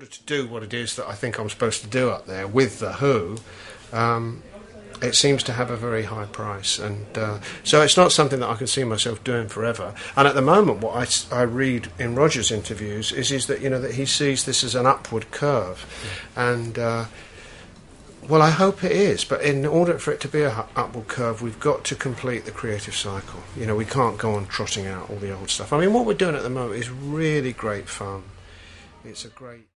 order to do what it is that I think I'm supposed to do up there with The Who, it seems to have a very high price, and so it's not something that I can see myself doing forever. And at the moment, what I read in Roger's interviews is that that he sees this as an upward curve, and well, I hope it is. But in order for it to be an upward curve, we've got to complete the creative cycle. We can't go on trotting out all the old stuff. I mean, what we're doing at the moment is really great fun. It's a great